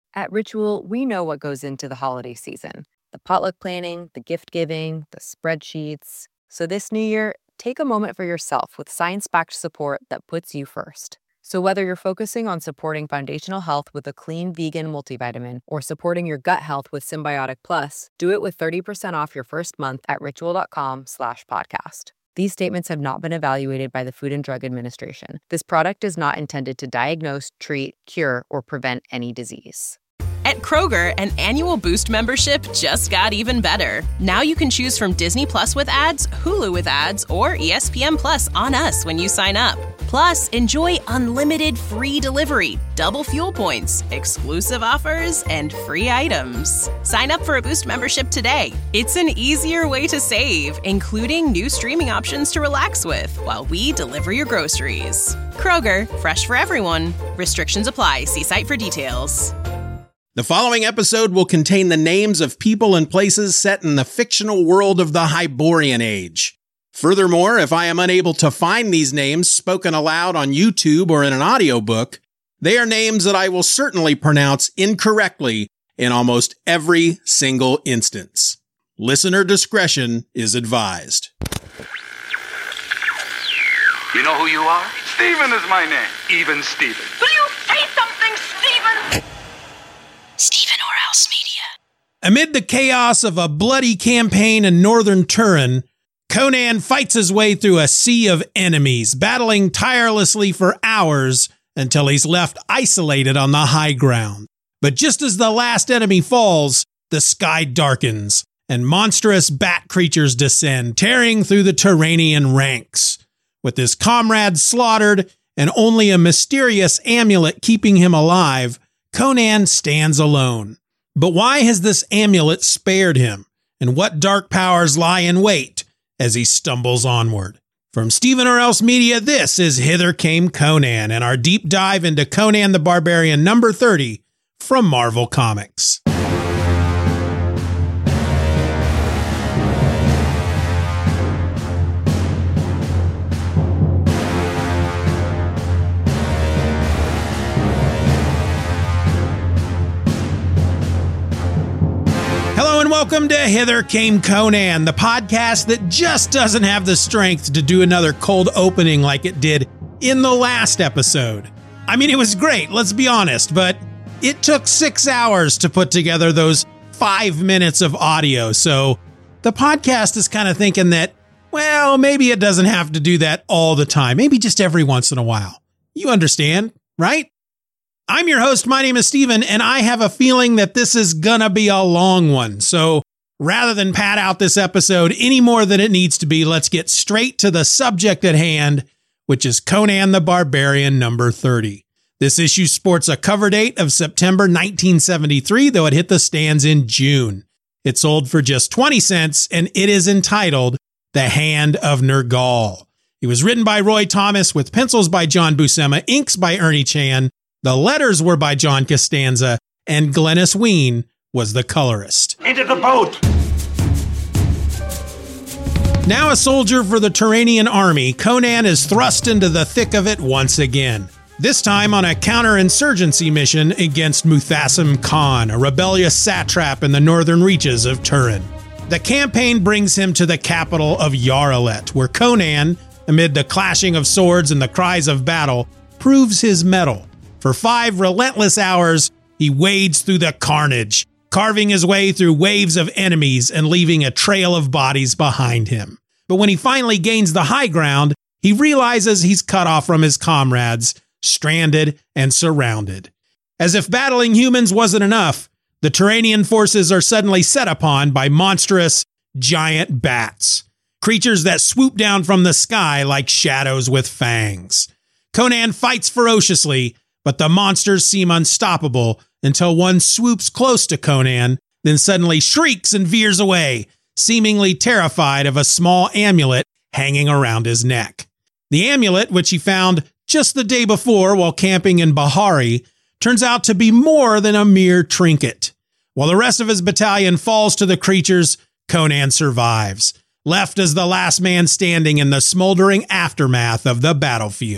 At Ritual, we know what goes into the holiday season. The potluck planning, the gift giving, the spreadsheets. So this new year, take a moment for yourself with science-backed support that puts you first. So whether you're focusing on supporting foundational health with a clean vegan multivitamin or supporting your gut health with Symbiotic Plus, do it with 30% off your first month at ritual.com/podcast. These statements have not been evaluated by the Food and Drug Administration. This product is not intended to diagnose, treat, cure, or prevent any disease. At Kroger, an annual Boost membership just got even better. Now you can choose from Disney Plus with ads, Hulu with ads, or ESPN Plus on us when you sign up. Plus, enjoy unlimited free delivery, double fuel points, exclusive offers, and free items. Sign up for a Boost membership today. It's an easier way to save, including new streaming options to relax with while we deliver your groceries. Kroger, fresh for everyone. Restrictions apply. See site for details. The following episode will contain the names of people and places set in the fictional world of the Hyborian Age. Furthermore, if I am unable to find these names spoken aloud on YouTube or in an audiobook, they are names that I will certainly pronounce incorrectly in almost every single instance. Listener discretion is advised. You know who you are? Steven is my name. Even Steven. Will you say something, Steven? Stephen Orhouse Media. Amid the chaos of a bloody campaign in northern Turin, Conan fights his way through a sea of enemies, battling tirelessly for hours until he's left isolated on the high ground. But just as the last enemy falls, the sky darkens, and monstrous bat creatures descend, tearing through the Turanian ranks. With his comrades slaughtered and only a mysterious amulet keeping him alive, Conan stands alone. But why has this amulet spared him? And what dark powers lie in wait as he stumbles onward? From Stephen Orhouse Media, this is Hither Came Conan, and our deep dive into Conan the Barbarian number 30 from Marvel Comics. Hello and welcome to Hither Came Conan, the podcast that just doesn't have the strength to do another cold opening like it did in the last episode. I mean, it was great, let's be honest, but it took 6 hours to put together those 5 minutes of audio. So the podcast is kind of thinking that, well, maybe it doesn't have to do that all the time. Maybe just every once in a while. You understand, right? I'm your host. My name is Steven, and I have a feeling that this is gonna be a long one. So rather than pad out this episode any more than it needs to be, let's get straight to the subject at hand, which is Conan the Barbarian number 30. This issue sports a cover date of September 1973, though it hit the stands in June. It sold for just 20 cents, and it is entitled The Hand of Nergal. It was written by Roy Thomas with pencils by John Buscema, inks by Ernie Chan. The letters were by John Costanza, and Glennis Ween was the colorist. Into the boat! Now a soldier for the Turanian army, Conan is thrust into the thick of it once again. This time on a counterinsurgency mission against Muthassem Khan, a rebellious satrap in the northern reaches of Turin. The campaign brings him to the capital of Yaralet, where Conan, amid the clashing of swords and the cries of battle, proves his mettle. For 5 relentless hours, he wades through the carnage, carving his way through waves of enemies and leaving a trail of bodies behind him. But when he finally gains the high ground, he realizes he's cut off from his comrades, stranded and surrounded. As if battling humans wasn't enough, the Turanian forces are suddenly set upon by monstrous, giant bats, creatures that swoop down from the sky like shadows with fangs. Conan fights ferociously, but the monsters seem unstoppable until one swoops close to Conan, then suddenly shrieks and veers away, seemingly terrified of a small amulet hanging around his neck. The amulet, which he found just the day before while camping in Bahari, turns out to be more than a mere trinket. While the rest of his battalion falls to the creatures, Conan survives, left as the last man standing in the smoldering aftermath of the battlefield.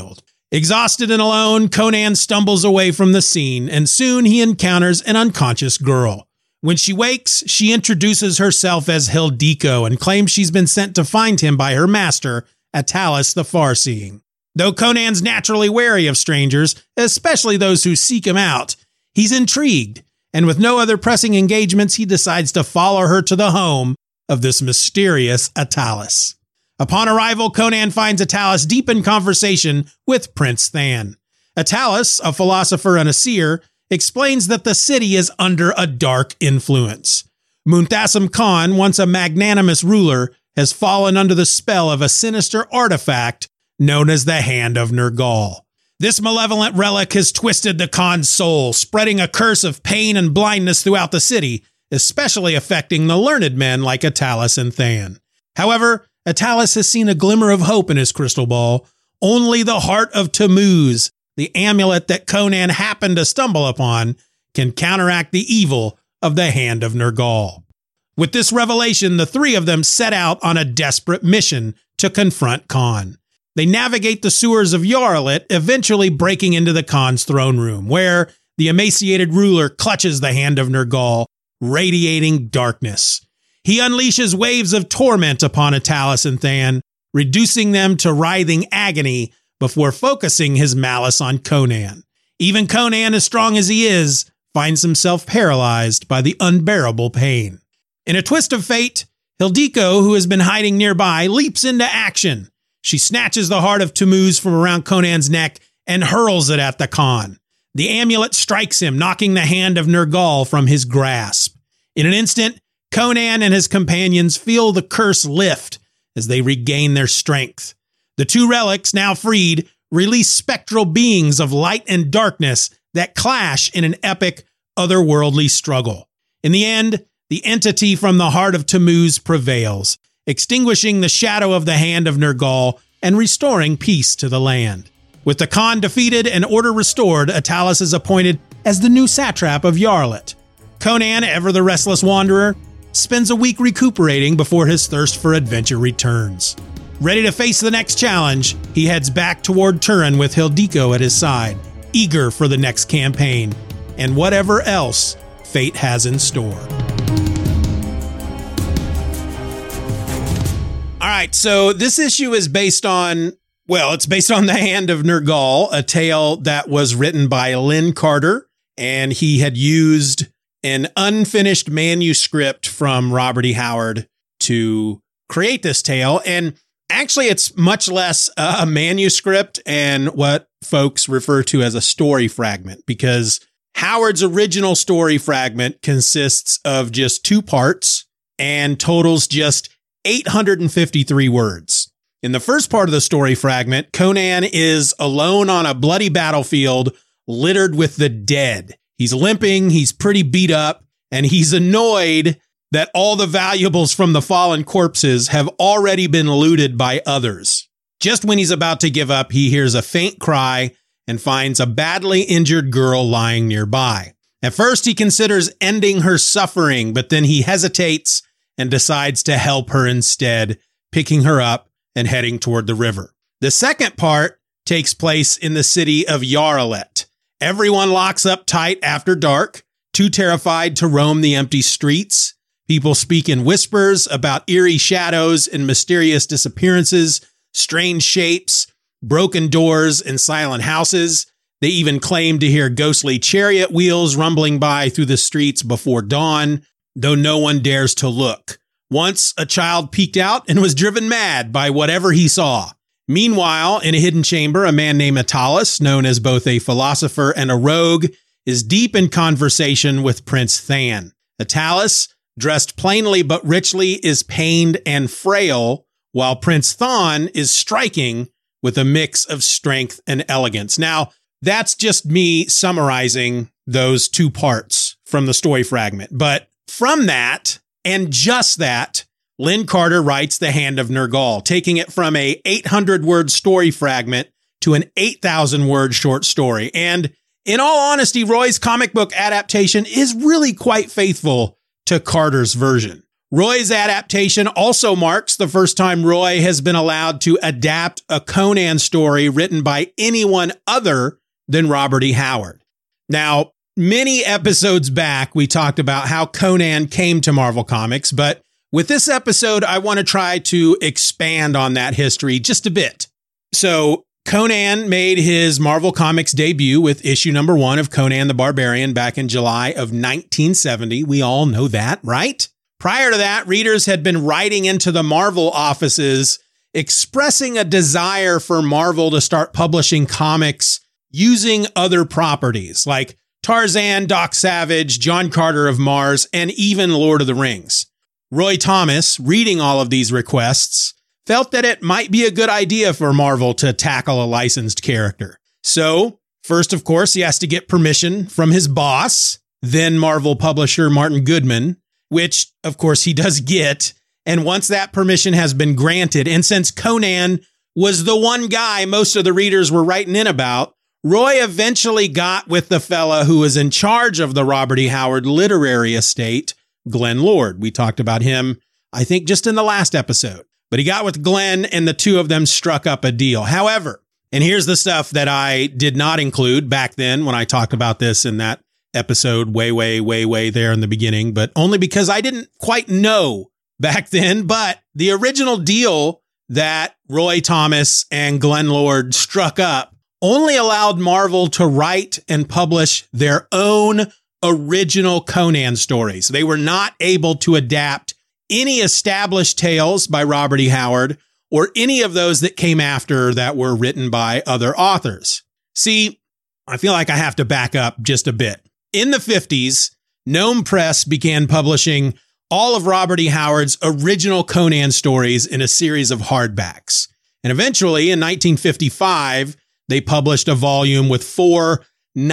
Exhausted and alone, Conan stumbles away from the scene, and soon he encounters an unconscious girl. When she wakes, she introduces herself as Hildiko and claims she's been sent to find him by her master, Atalis the Farseeing. Though Conan's naturally wary of strangers, especially those who seek him out, he's intrigued, and with no other pressing engagements, he decides to follow her to the home of this mysterious Atalis. Upon arrival, Conan finds Atalis deep in conversation with Prince Than. Atalis, a philosopher and a seer, explains that the city is under a dark influence. Munthasem Khan, once a magnanimous ruler, has fallen under the spell of a sinister artifact known as the Hand of Nergal. This malevolent relic has twisted the Khan's soul, spreading a curse of pain and blindness throughout the city, especially affecting the learned men like Atalis and Than. However, Atalis has seen a glimmer of hope in his crystal ball. Only the heart of Tammuz, the amulet that Conan happened to stumble upon, can counteract the evil of the Hand of Nergal. With this revelation, the three of them set out on a desperate mission to confront Khan. They navigate the sewers of Yarlit, eventually breaking into the Khan's throne room, where the emaciated ruler clutches the Hand of Nergal, radiating darkness. He unleashes waves of torment upon Atalis and Than, reducing them to writhing agony before focusing his malice on Conan. Even Conan, as strong as he is, finds himself paralyzed by the unbearable pain. In a twist of fate, Hildiko, who has been hiding nearby, leaps into action. She snatches the heart of Tammuz from around Conan's neck and hurls it at the Khan. The amulet strikes him, knocking the Hand of Nergal from his grasp. In an instant, Conan and his companions feel the curse lift as they regain their strength. The two relics, now freed, release spectral beings of light and darkness that clash in an epic, otherworldly struggle. In the end, the entity from the heart of Tammuz prevails, extinguishing the shadow of the Hand of Nergal and restoring peace to the land. With the Khan defeated and order restored, Atalis is appointed as the new satrap of Yarlit. Conan, ever the restless wanderer, spends a week recuperating before his thirst for adventure returns. Ready to face the next challenge, he heads back toward Turin with Hildiko at his side, eager for the next campaign and whatever else fate has in store. All right, so this issue is based on, it's based on The Hand of Nergal, a tale that was written by Lin Carter, and he had used an unfinished manuscript from Robert E. Howard to create this tale. And actually, it's much less a manuscript and what folks refer to as a story fragment, because Howard's original story fragment consists of just 2 parts and totals just 853 words. In the first part of the story fragment, Conan is alone on a bloody battlefield littered with the dead. He's limping, he's pretty beat up, and he's annoyed that all the valuables from the fallen corpses have already been looted by others. Just when he's about to give up, he hears a faint cry and finds a badly injured girl lying nearby. At first, he considers ending her suffering, but then he hesitates and decides to help her instead, picking her up and heading toward the river. The second part takes place in the city of Yarlit. Everyone locks up tight after dark, too terrified to roam the empty streets. People speak in whispers about eerie shadows and mysterious disappearances, strange shapes, broken doors, and silent houses. They even claim to hear ghostly chariot wheels rumbling by through the streets before dawn, though no one dares to look. Once, a child peeked out and was driven mad by whatever he saw. Meanwhile, in a hidden chamber, a man named Atalis, known as both a philosopher and a rogue, is deep in conversation with Prince Than. Atalis, dressed plainly but richly, is pained and frail, while Prince Than is striking with a mix of strength and elegance. Now, that's just me summarizing those 2 parts from the story fragment. But from that, and just that, Lin Carter writes The Hand of Nergal, taking it from a 800-word story fragment to an 8,000-word short story. And in all honesty, Roy's comic book adaptation is really quite faithful to Carter's version. Roy's adaptation also marks the first time Roy has been allowed to adapt a Conan story written by anyone other than Robert E. Howard. Now, many episodes back, we talked about how Conan came to Marvel Comics, but with this episode, I want to try to expand on that history just a bit. So, Conan made his Marvel Comics debut with issue number 1 of Conan the Barbarian back in July of 1970. We all know that, right? Prior to that, readers had been writing into the Marvel offices expressing a desire for Marvel to start publishing comics using other properties like Tarzan, Doc Savage, John Carter of Mars, and even Lord of the Rings. Roy Thomas, reading all of these requests, felt that it might be a good idea for Marvel to tackle a licensed character. So, first, of course, he has to get permission from his boss, then Marvel publisher Martin Goodman, which, of course, he does get. And once that permission has been granted, and since Conan was the one guy most of the readers were writing in about, Roy eventually got with the fella who was in charge of the Robert E. Howard literary estate, Glenn Lord. We talked about him, I think, just in the last episode. But he got with Glenn and the two of them struck up a deal. However, and here's the stuff that I did not include back then when I talked about this in that episode way there in the beginning, but only because I didn't quite know back then. But the original deal that Roy Thomas and Glenn Lord struck up only allowed Marvel to write and publish their own original Conan stories. They were not able to adapt any established tales by Robert E. Howard or any of those that came after that were written by other authors. See, I feel like I have to back up just a bit. In the 50s, Gnome Press began publishing all of Robert E. Howard's original Conan stories in a series of hardbacks. And eventually, in 1955, they published a volume with 4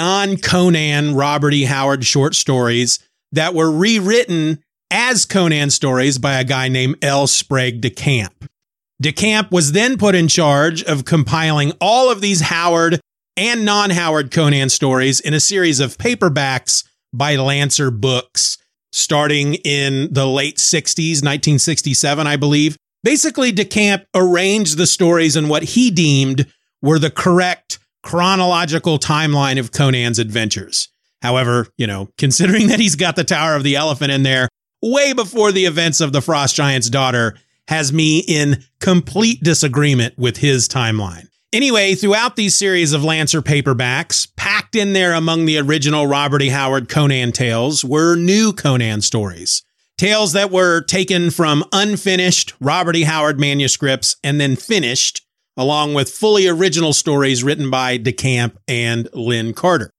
non-Conan Robert E. Howard short stories that were rewritten as Conan stories by a guy named L. Sprague de Camp. De Camp was then put in charge of compiling all of these Howard and non-Howard Conan stories in a series of paperbacks by Lancer Books, starting in the late 60s, 1967, I believe. Basically, de Camp arranged the stories in what he deemed were the correct chronological timeline of Conan's adventures. However, considering that he's got the Tower of the Elephant in there way before the events of the Frost Giant's daughter, has me in complete disagreement with his timeline. Anyway, throughout these series of Lancer paperbacks, packed in there among the original Robert E. Howard Conan tales were new Conan stories. Tales that were taken from unfinished Robert E. Howard manuscripts and then finished, along with fully original stories written by de Camp and Lynn Carter.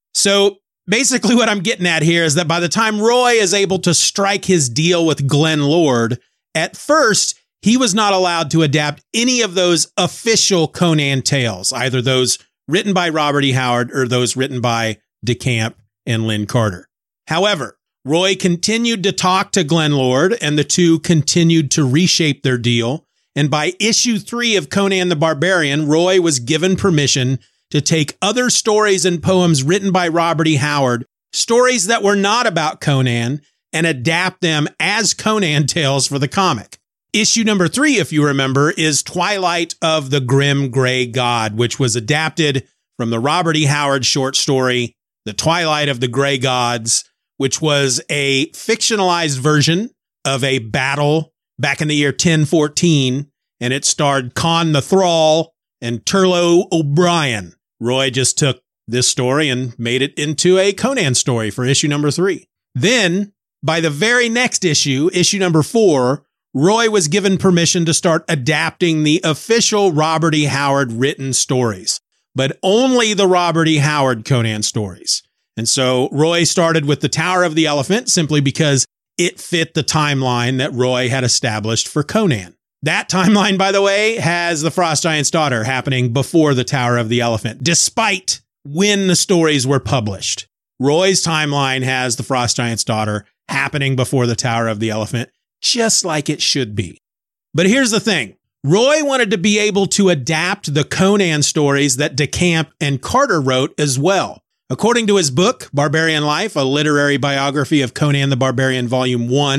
So basically what I'm getting at here is that by the time Roy is able to strike his deal with Glenn Lord, at first, he was not allowed to adapt any of those official Conan tales, either those written by Robert E. Howard or those written by de Camp and Lynn Carter. However, Roy continued to talk to Glenn Lord, and the two continued to reshape their deal. And by issue 3 of Conan the Barbarian, Roy was given permission to take other stories and poems written by Robert E. Howard, stories that were not about Conan, and adapt them as Conan tales for the comic. Issue number 3, if you remember, is Twilight of the Grim Gray God, which was adapted from the Robert E. Howard short story, The Twilight of the Gray Gods, which was a fictionalized version of a battle back in the year 1014, and it starred Con the Thrall and Turlo O'Brien. Roy just took this story and made it into a Conan story for issue number 3. Then, by the very next issue, issue number 4, Roy was given permission to start adapting the official Robert E. Howard written stories, but only the Robert E. Howard Conan stories. And so Roy started with the Tower of the Elephant simply because it fit the timeline that Roy had established for Conan. That timeline, by the way, has the Frost Giant's daughter happening before the Tower of the Elephant, despite when the stories were published. Roy's timeline has the Frost Giant's daughter happening before the Tower of the Elephant, just like it should be. But here's the thing. Roy wanted to be able to adapt the Conan stories that de Camp and Carter wrote as well. According to his book, Barbarian Life, a literary biography of Conan the Barbarian, Volume 1,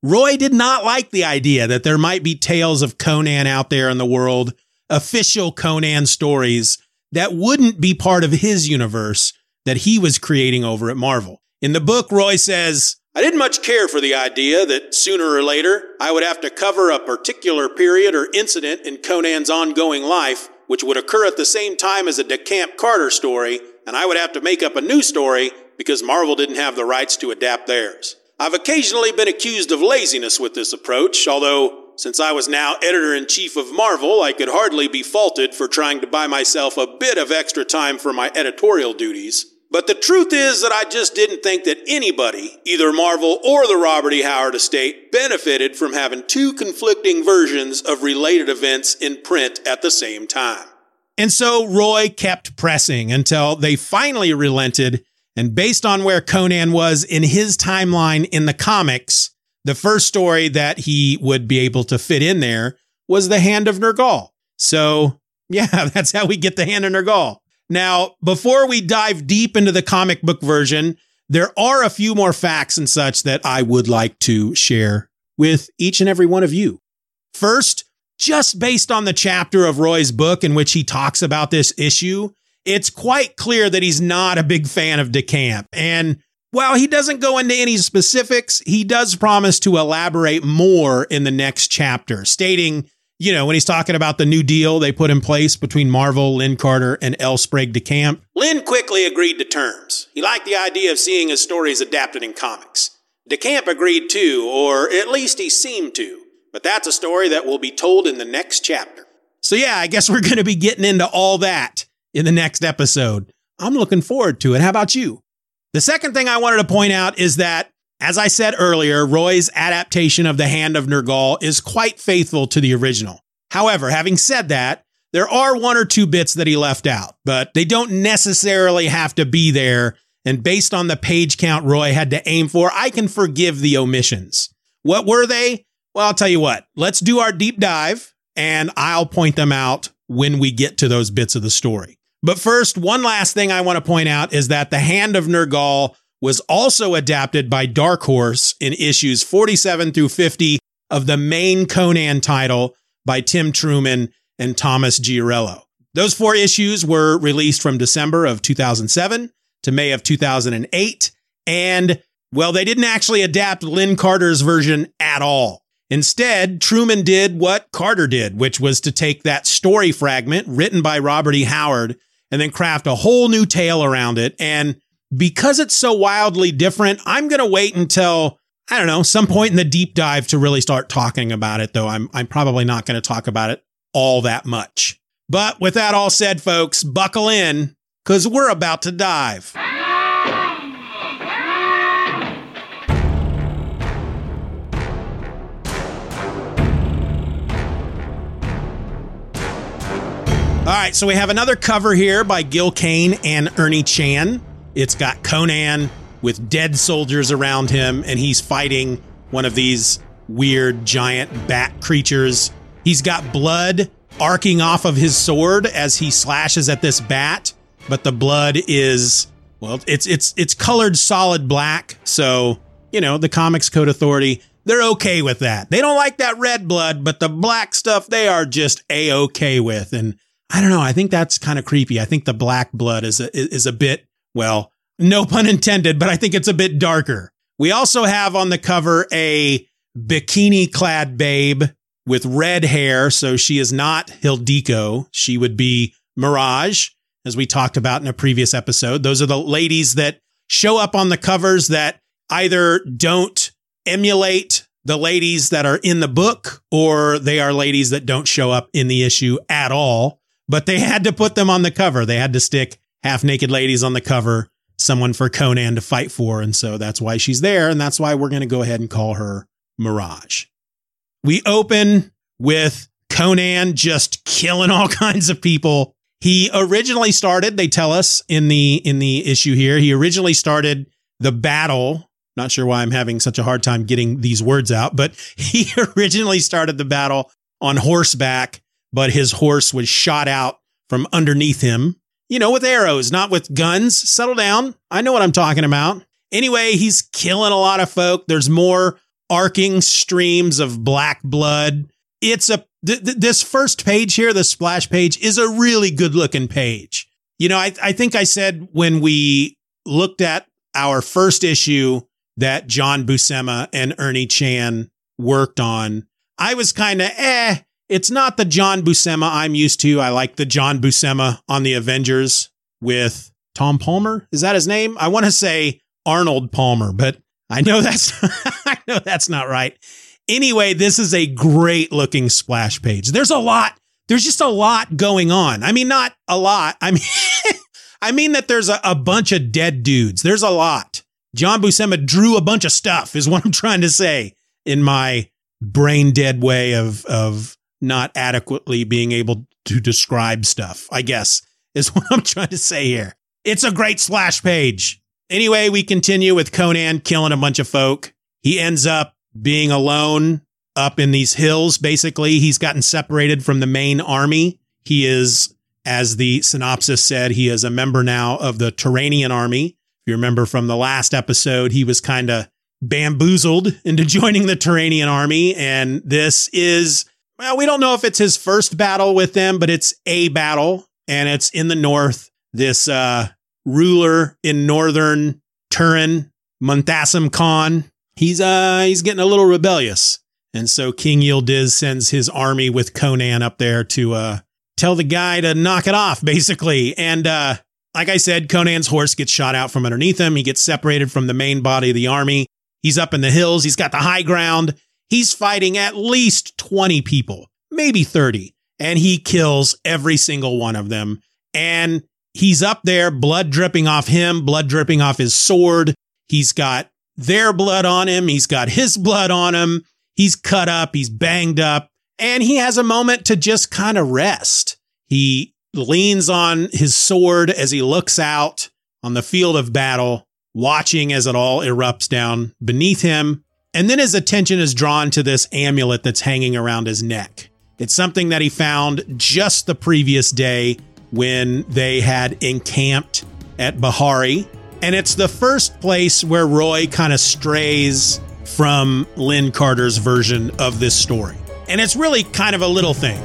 Roy did not like the idea that there might be tales of Conan out there in the world, official Conan stories that wouldn't be part of his universe that he was creating over at Marvel. In the book, Roy says, I didn't much care for the idea that sooner or later I would have to cover a particular period or incident in Conan's ongoing life, which would occur at the same time as a DeCamp Carter story, and I would have to make up a new story because Marvel didn't have the rights to adapt theirs. I've occasionally been accused of laziness with this approach, although since I was now editor-in-chief of Marvel, I could hardly be faulted for trying to buy myself a bit of extra time for my editorial duties. But the truth is that I just didn't think that anybody, either Marvel or the Robert E. Howard estate, benefited from having two conflicting versions of related events in print at the same time. And so Roy kept pressing until they finally relented, and based on where Conan was in his timeline in the comics, the first story that he would be able to fit in there was The Hand of Nergal. So, yeah, that's how we get The Hand of Nergal. Now, before we dive deep into the comic book version, there are a few more facts and such that I would like to share with each and every one of you. First, just based on the chapter of Roy's book in which he talks about this issue, it's quite clear that he's not a big fan of DeCamp. And while he doesn't go into any specifics, he does promise to elaborate more in the next chapter, stating, when he's talking about the new deal they put in place between Marvel, Lin Carter, and L. Sprague DeCamp, Lin quickly agreed to terms. He liked the idea of seeing his stories adapted in comics. DeCamp agreed too, or at least he seemed to. But that's a story that will be told in the next chapter. So yeah, I guess we're going to be getting into all that in the next episode. I'm looking forward to it. How about you? The second thing I wanted to point out is that, as I said earlier, Roy's adaptation of The Hand of Nergal is quite faithful to the original. However, having said that, there are one or two bits that he left out, but they don't necessarily have to be there. And based on the page count Roy had to aim for, I can forgive the omissions. What were they? Well, I'll tell you what, let's do our deep dive and I'll point them out when we get to those bits of the story. But first, one last thing I want to point out is that The Hand of Nergal was also adapted by Dark Horse in issues 47 through 50 of the main Conan title by Tim Truman and Thomas Giarello. Those 4 issues were released from December of 2007 to May of 2008. And, well, they didn't actually adapt Lin Carter's version at all. Instead, Truman did what Carter did, which was to take that story fragment written by Robert E. Howard and then craft a whole new tale around it. And because it's so wildly different, I'm going to wait until, I don't know, some point in the deep dive to really start talking about it, though I'm probably not going to talk about it all that much. But with that all said, folks, buckle in, because we're about to dive. All right, so we have another cover here by Gil Kane and Ernie Chan. It's got Conan with dead soldiers around him, and he's fighting one of these weird giant bat creatures. He's got blood arcing off of his sword as he slashes at this bat, but the blood is, well, it's colored solid black. So, the Comics Code Authority, they're okay with that. They don't like that red blood, but the black stuff they are just A-okay with. And I don't know, I think that's kind of creepy. I think the black blood is a bit, well, no pun intended, but I think it's a bit darker. We also have on the cover a bikini-clad babe with red hair, so she is not Hildiko. She would be Mirage, as we talked about in a previous episode. Those are the ladies that show up on the covers that either don't emulate the ladies that are in the book, or they are ladies that don't show up in the issue at all. But they had to put them on the cover. They had to stick half-naked ladies on the cover, someone for Conan to fight for. And so that's why she's there. And that's why we're going to go ahead and call her Mirage. We open with Conan just killing all kinds of people. He originally started, they tell us in the issue here, he originally started the battle. Not sure why I'm having such a hard time getting these words out, but he originally started the battle on horseback, but his horse was shot out from underneath him, with arrows, not with guns. Settle down. I know what I'm talking about. Anyway, he's killing a lot of folk. There's more arcing streams of black blood. It's this first page here, the splash page, is a really good looking page. You know, I think I said when we looked at our first issue that John Buscema and Ernie Chan worked on, I was kind of, it's not the John Buscema I'm used to. I like the John Buscema on the Avengers with Tom Palmer. Is that his name? I want to say Arnold Palmer, but I know that's not right. Anyway, this is a great looking splash page. There's just a lot going on. I mean, not a lot. I mean that there's a bunch of dead dudes. There's a lot. John Buscema drew a bunch of stuff is what I'm trying to say in my brain dead way of not adequately being able to describe stuff, I guess, is what I'm trying to say here. It's a great splash page. Anyway, we continue with Conan killing a bunch of folk. He ends up being alone up in these hills. Basically, he's gotten separated from the main army. He is, as the synopsis said, he is a member now of the Turanian army. If you remember from the last episode, he was kind of bamboozled into joining the Turanian army. And this is, well, we don't know if it's his first battle with them, but it's a battle, and it's in the north. This ruler in northern Turin, Munthassim Khan, he's getting a little rebellious. And so King Yildiz sends his army with Conan up there to tell the guy to knock it off, basically. And like I said, Conan's horse gets shot out from underneath him. He gets separated from the main body of the army. He's up in the hills. He's got the high ground. He's fighting at least 20 people, maybe 30. And he kills every single one of them. And he's up there, blood dripping off him, blood dripping off his sword. He's got their blood on him. He's got his blood on him. He's cut up. He's banged up. And he has a moment to just kind of rest. He leans on his sword as he looks out on the field of battle, watching as it all erupts down beneath him. And then his attention is drawn to this amulet that's hanging around his neck. It's something that he found just the previous day when they had encamped at Bahari. And it's the first place where Roy kind of strays from Lynn Carter's version of this story. And it's really kind of a little thing.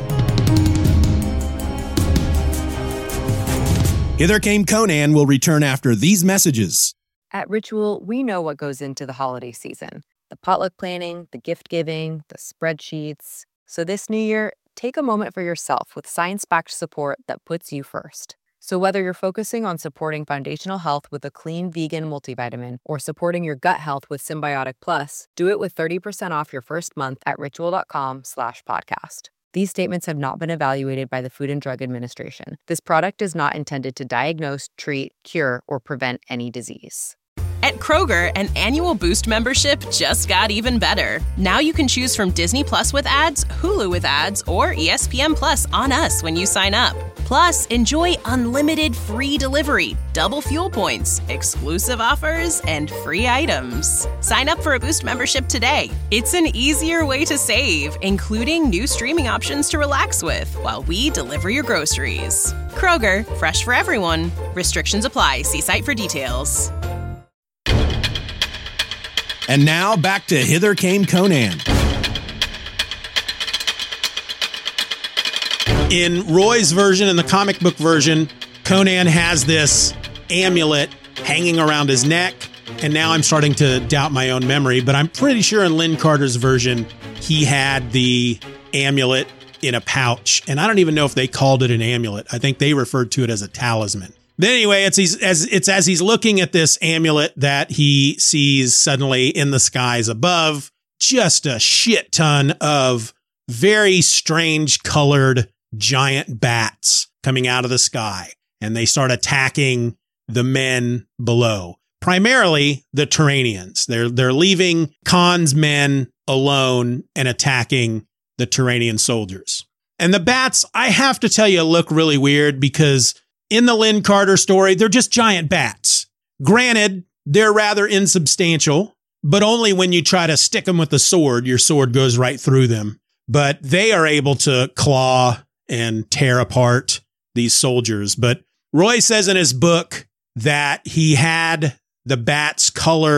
Hither Came Conan will return after these messages. At Ritual, we know what goes into the holiday season. The potluck planning, the gift giving, the spreadsheets. So this new year, take a moment for yourself with science-backed support that puts you first. So whether you're focusing on supporting foundational health with a clean vegan multivitamin or supporting your gut health with Symbiotic Plus, do it with 30% off your first month at ritual.com/podcast. These statements have not been evaluated by the Food and Drug Administration. This product is not intended to diagnose, treat, cure, or prevent any disease. At Kroger, an annual Boost membership just got even better. Now you can choose from Disney Plus with ads, Hulu with ads, or ESPN Plus on us when you sign up. Plus, enjoy unlimited free delivery, double fuel points, exclusive offers, and free items. Sign up for a Boost membership today. It's an easier way to save, including new streaming options to relax with while we deliver your groceries. Kroger, fresh for everyone. Restrictions apply. See site for details. And now back to Hither Came Conan. In Roy's version, in the comic book version, Conan has this amulet hanging around his neck. And now I'm starting to doubt my own memory, but I'm pretty sure in Lynn Carter's version, he had the amulet in a pouch. And I don't even know if they called it an amulet. I think they referred to it as a talisman. But anyway, it's as he's looking at this amulet that he sees suddenly in the skies above, just a shit ton of very strange colored giant bats coming out of the sky. And they start attacking the men below, primarily the Turanians. They're leaving Khan's men alone and attacking the Turanian soldiers. And the bats, I have to tell you, look really weird because in the Lynn Carter story, they're just giant bats. Granted, they're rather insubstantial, but only when you try to stick them with the sword, your sword goes right through them. But they are able to claw and tear apart these soldiers. But Roy says in his book that he had the bats colored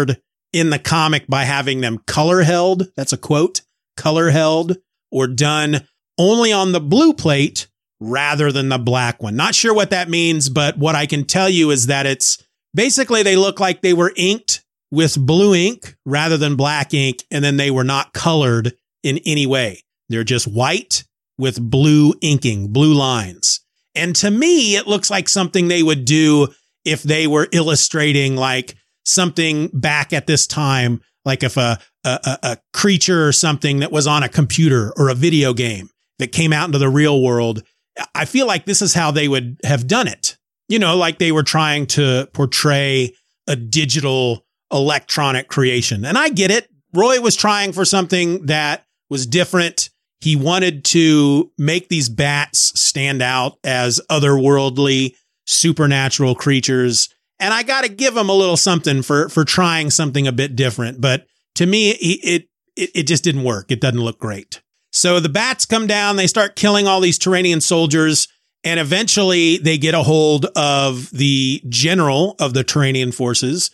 in the comic by having them color held. That's a quote, color held, or done only on the blue plate rather than the black one. Not sure what that means, but what I can tell you is that it's basically they look like they were inked with blue ink rather than black ink, and then they were not colored in any way. They're just white with blue inking, blue lines. And to me, it looks like something they would do if they were illustrating like something back at this time, like if a creature or something that was on a computer or a video game that came out into the real world. I feel like this is how they would have done it. You know, like they were trying to portray a digital electronic creation. And I get it. Roy was trying for something that was different. He wanted to make these bats stand out as otherworldly, supernatural creatures. And I got to give him a little something for trying something a bit different. But to me, it just didn't work. It doesn't look great. So the bats come down, they start killing all these Turanian soldiers, and eventually they get a hold of the general of the Turanian forces,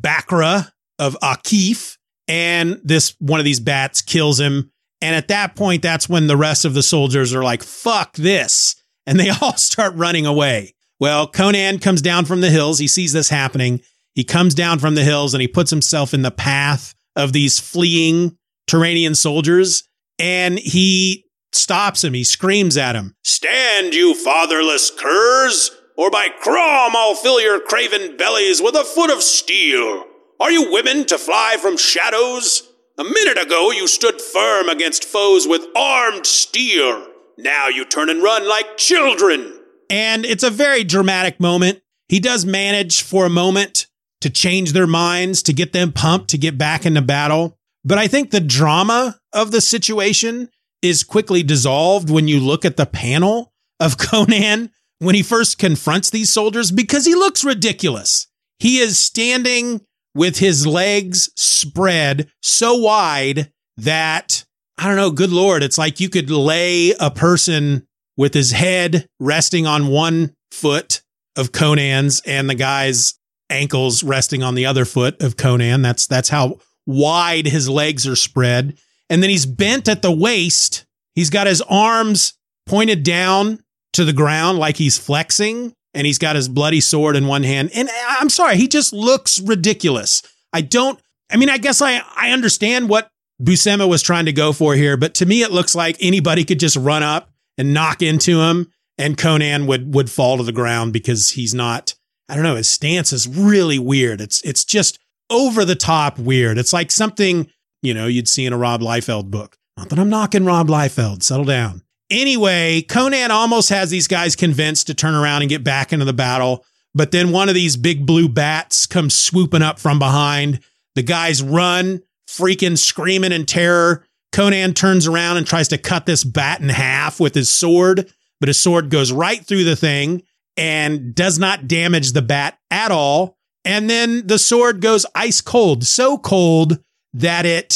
Bakra of Akif, and one of these bats kills him. And at that point, that's when the rest of the soldiers are like, fuck this. And they all start running away. Well, Conan comes down from the hills. He sees this happening. He comes down from the hills and he puts himself in the path of these fleeing Turanian soldiers. And he stops him. He screams at him, "Stand, you fatherless curs, or by Crom I'll fill your craven bellies with a foot of steel. Are you women to fly from shadows? A minute ago you stood firm against foes with armed steel. Now you turn and run like children." And it's a very dramatic moment. He does manage for a moment to change their minds, to get them pumped, to get back into battle. But I think the drama of the situation is quickly dissolved when you look at the panel of Conan when he first confronts these soldiers, because he looks ridiculous. He is standing with his legs spread so wide that, I don't know, good Lord, it's like you could lay a person with his head resting on one foot of Conan's and the guy's ankles resting on the other foot of Conan. That's how wide his legs are spread. And then he's bent at the waist. He's got his arms pointed down to the ground like he's flexing, and he's got his bloody sword in one hand. And I'm sorry, he just looks ridiculous. I guess I understand what Buscema was trying to go for here, but to me, it looks like anybody could just run up and knock into him and Conan would fall to the ground because he's not, I don't know, his stance is really weird. It's just over the top weird. It's like something, you'd see in a Rob Liefeld book. Not that I'm knocking Rob Liefeld, settle down. Anyway, Conan almost has these guys convinced to turn around and get back into the battle. But then one of these big blue bats comes swooping up from behind. The guys run, freaking screaming in terror. Conan turns around and tries to cut this bat in half with his sword, but his sword goes right through the thing and does not damage the bat at all. And then the sword goes ice cold, so cold that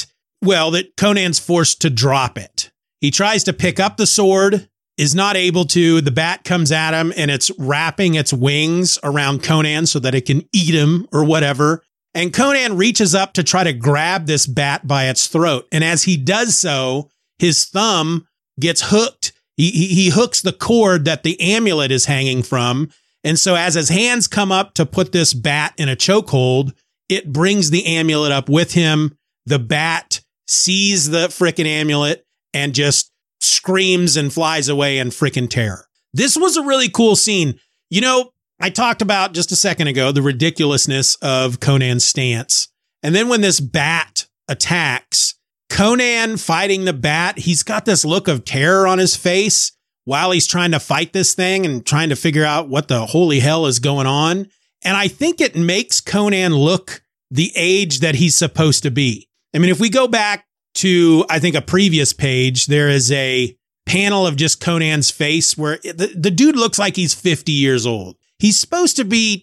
Conan's forced to drop it. He tries to pick up the sword, is not able to. The bat comes at him and it's wrapping its wings around Conan so that it can eat him or whatever. And Conan reaches up to try to grab this bat by its throat. And as he does so, his thumb gets hooked. He hooks the cord that the amulet is hanging from. And so as his hands come up to put this bat in a chokehold, it brings the amulet up with him. The bat sees the frickin' amulet and just screams and flies away in frickin' terror. This was a really cool scene. I talked about just a second ago the ridiculousness of Conan's stance. And then when this bat attacks, Conan fighting the bat, he's got this look of terror on his face while he's trying to fight this thing and trying to figure out what the holy hell is going on. And I think it makes Conan look the age that he's supposed to be. I mean, if we go back to, I think, a previous page, there is a panel of just Conan's face where the dude looks like he's 50 years old. He's supposed to be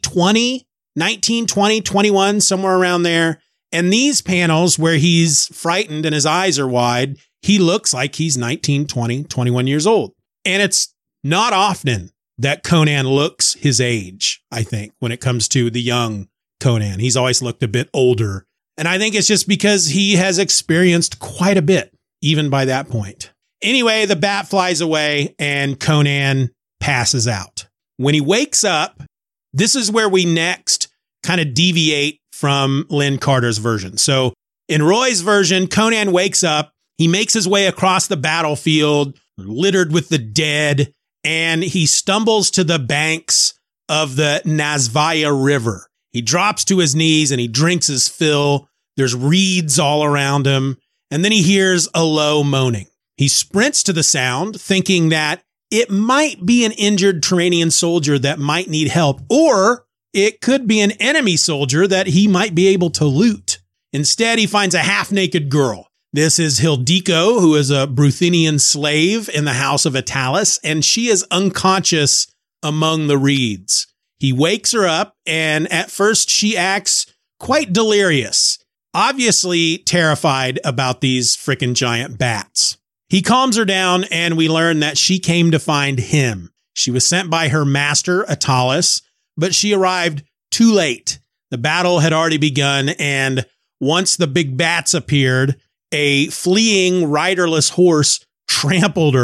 19, 20, 21, somewhere around there. And these panels where he's frightened and his eyes are wide, he looks like he's 19, 20, 21 years old. And it's not often that Conan looks his age, I think, when it comes to the young Conan. He's always looked a bit older And I think it's just because he has experienced quite a bit, even by that point. Anyway, the bat flies away and Conan passes out. When he wakes up, this is where we next kind of deviate from Lynn Carter's version. So in Roy's version, Conan wakes up, he makes his way across the battlefield, littered with the dead, and he stumbles to the banks of the Nazvaya River. He drops to his knees and he drinks his fill. There's reeds all around him, and then he hears a low moaning. He sprints to the sound, thinking that it might be an injured Turanian soldier that might need help, or it could be an enemy soldier that he might be able to loot. Instead, he finds a half-naked girl. This is Hildiko, who is a Bruthinian slave in the house of Italus, and she is unconscious among the reeds. He wakes her up, and at first she acts quite delirious, obviously terrified about these frickin' giant bats. He calms her down, and we learn that she came to find him. She was sent by her master, Italus, but she arrived too late. The battle had already begun, and once the big bats appeared, a fleeing riderless horse trampled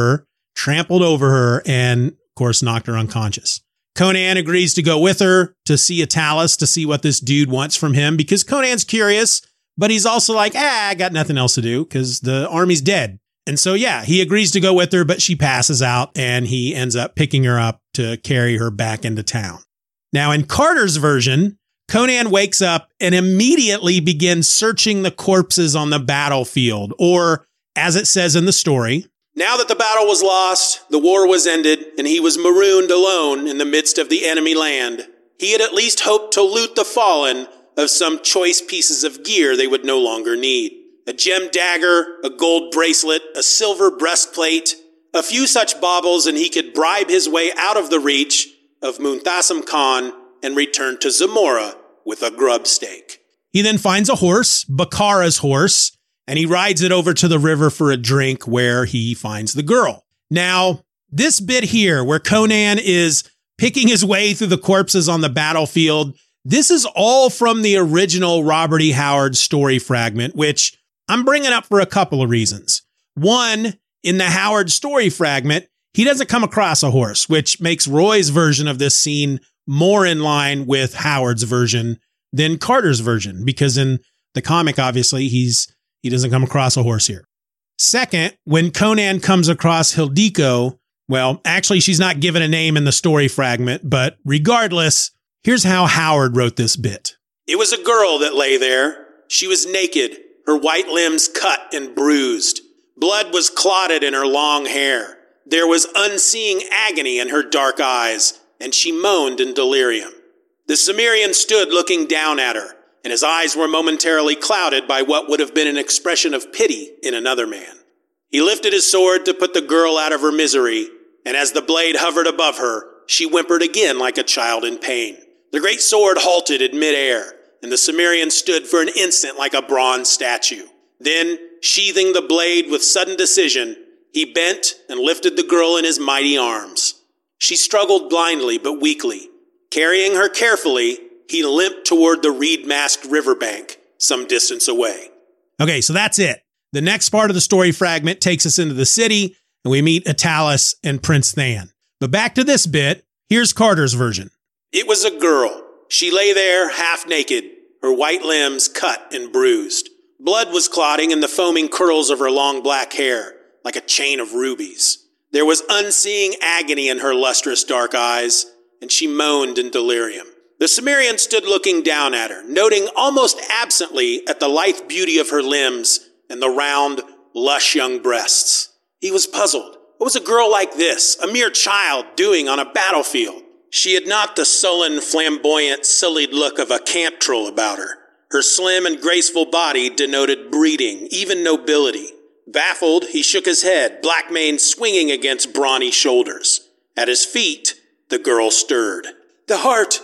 over her, and of course knocked her unconscious. Conan agrees to go with her to see Italus to see what this dude wants from him, because Conan's curious, but he's also like, I got nothing else to do because the army's dead. And so, yeah, he agrees to go with her, but she passes out and he ends up picking her up to carry her back into town. Now, in Carter's version, Conan wakes up and immediately begins searching the corpses on the battlefield, or as it says in the story, now that the battle was lost, the war was ended, and he was marooned alone in the midst of the enemy land, he had at least hoped to loot the fallen of some choice pieces of gear they would no longer need. A gem dagger, a gold bracelet, a silver breastplate, a few such baubles, and he could bribe his way out of the reach of Munthasam Khan and return to Zamora with a grub steak. He then finds a horse, Bakara's horse, and he rides it over to the river for a drink where he finds the girl. Now, this bit here where Conan is picking his way through the corpses on the battlefield, this is all from the original Robert E. Howard story fragment, which I'm bringing up for a couple of reasons. One, in the Howard story fragment, he doesn't come across a horse, which makes Roy's version of this scene more in line with Howard's version than Carter's version, because in the comic, obviously, he doesn't come across a horse here. Second, when Conan comes across Hildiko, well, actually, she's not given a name in the story fragment, but regardless, here's how Howard wrote this bit. It was a girl that lay there. She was naked, her white limbs cut and bruised. Blood was clotted in her long hair. There was unseeing agony in her dark eyes, and she moaned in delirium. The Cimmerian stood looking down at her, and his eyes were momentarily clouded by what would have been an expression of pity in another man. He lifted his sword to put the girl out of her misery, and as the blade hovered above her, she whimpered again like a child in pain. The great sword halted in midair, and the Cimmerian stood for an instant like a bronze statue. Then, sheathing the blade with sudden decision, he bent and lifted the girl in his mighty arms. She struggled blindly but weakly. Carrying her carefully, he limped toward the reed-masked riverbank some distance away. Okay, so that's it. The next part of the story fragment takes us into the city, and we meet Italus and Prince Than. But back to this bit, here's Carter's version. It was a girl. She lay there half naked, her white limbs cut and bruised. Blood was clotting in the foaming curls of her long black hair, like a chain of rubies. There was unseeing agony in her lustrous dark eyes, and she moaned in delirium. The Cimmerian stood looking down at her, noting almost absently at the lithe beauty of her limbs and the round, lush young breasts. He was puzzled. What was a girl like this, a mere child, doing on a battlefield? She had not the sullen, flamboyant, sullied look of a camp troll about her. Her slim and graceful body denoted breeding, even nobility. Baffled, he shook his head, black mane swinging against brawny shoulders. At his feet, the girl stirred. The heart